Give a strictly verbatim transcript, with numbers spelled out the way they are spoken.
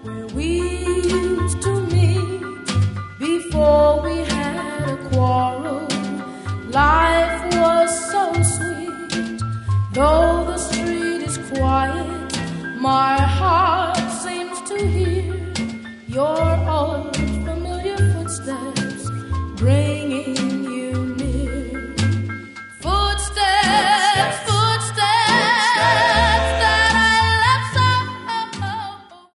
where we used to meet before we had a quarrel. Life was so sweet, though the street is quiet, my heart